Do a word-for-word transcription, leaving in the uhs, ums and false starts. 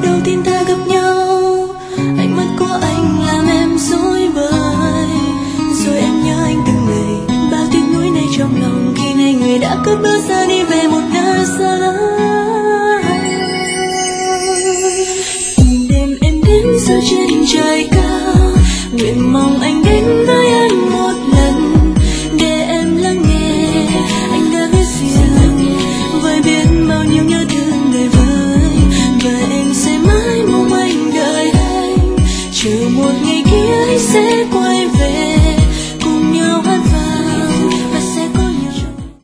đầu tiên ta gặp nhau, ánh mắt của anh làm em rối bời. Rồi em nhớ anh từng ngày, bao tiếc nuối này trong lòng khi nay người đã cất bước ra đi về một nơi xa lắm. Từng đêm em đến giữa trên trời cao, nguyện mong anh